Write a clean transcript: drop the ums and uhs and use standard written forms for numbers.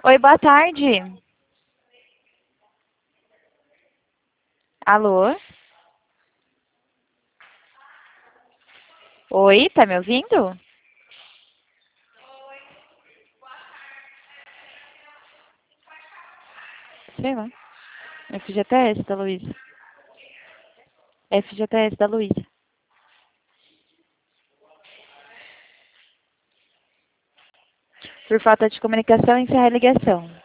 Oi, boa tarde. Alô? Oi, tá me ouvindo? Sei lá. FGTS da Luísa. FGTS da Luísa. Por falta de comunicação, encerrar a ligação.